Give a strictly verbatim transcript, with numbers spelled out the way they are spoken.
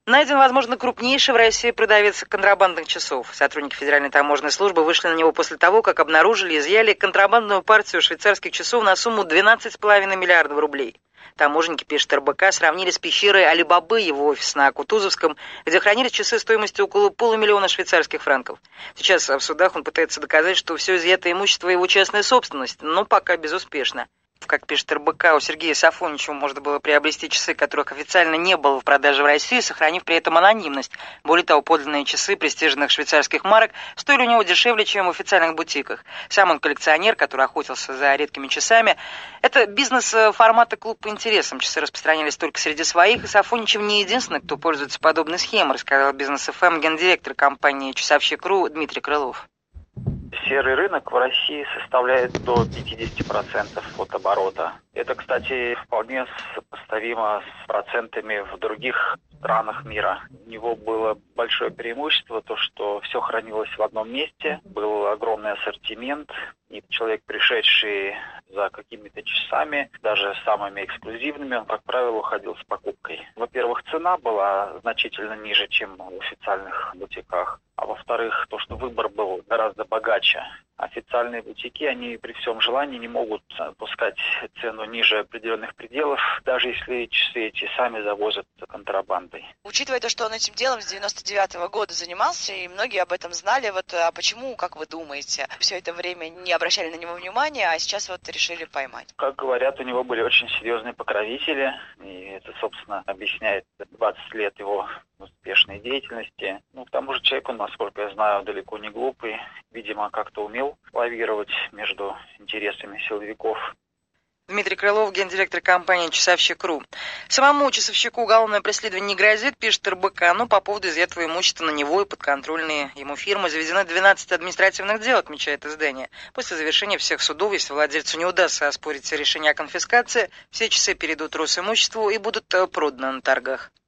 Найден, возможно, крупнейший в России продавец контрабандных часов. Сотрудники Федеральной таможенной службы вышли на него после того, как обнаружили и изъяли контрабандную партию швейцарских часов на сумму двенадцать с половиной миллиардов рублей. Таможенники, пишет эр бэ ка, сравнили с пещерой Али-Бабы его офис на Кутузовском, где хранились часы стоимостью около полумиллиона швейцарских франков. Сейчас в судах он пытается доказать, что все изъятое имущество его частная собственность, но пока безуспешно. Как пишет эр бэ ка, у Сергея Сафоничева можно было приобрести часы, которых официально не было в продаже в России, сохранив при этом анонимность. Более того, подлинные часы престижных швейцарских марок стоили у него дешевле, чем в официальных бутиках. Сам он коллекционер, который охотился за редкими часами. Это бизнес формата клуб по интересам. Часы распространялись только среди своих, и Сафоничев не единственный, кто пользуется подобной схемой, рассказал Бизнес эф эм гендиректор компании «Часовщик.ру» Дмитрий Крылов. Серый рынок в России составляет до пятьдесят процентов от оборота. Это, кстати, вполне сопоставимо с процентами в других странах мира. У него было большое преимущество, то, что все хранилось в одном месте, был огромный ассортимент, и человек, пришедший за какими-то часами, даже самыми эксклюзивными, он, как правило, уходил с покупкой. Во-первых, цена была значительно ниже, чем в официальных бутиках. А во-вторых, то, что выбор был гораздо богаче. Официальные бутики, они при всем желании не могут опускать цену ниже определенных пределов, даже если часы эти сами завозят контрабандой. Учитывая то, что он этим делом с девяносто девятого года занимался, и многие об этом знали, вот а почему, как вы думаете, все это время не обращали на него внимания, а сейчас вот решили поймать? Как говорят, у него были очень серьезные покровители, и это, собственно, объясняет двадцать лет его успешной деятельности. Ну, к тому же человек, он, насколько я знаю, далеко не глупый, видимо, как-то умел лавировать между интересами силовиков. Дмитрий Крылов, гендиректор компании «Часовщик.ру». Самому часовщику уголовное преследование не грозит, пишет эр бэ ка, но по поводу изъятого имущества на него и подконтрольные ему фирмы заведено двенадцать административных дел, отмечает издание. После завершения всех судов, если владельцу не удастся оспорить решение о конфискации, все часы перейдут Росимуществу и будут проданы на торгах.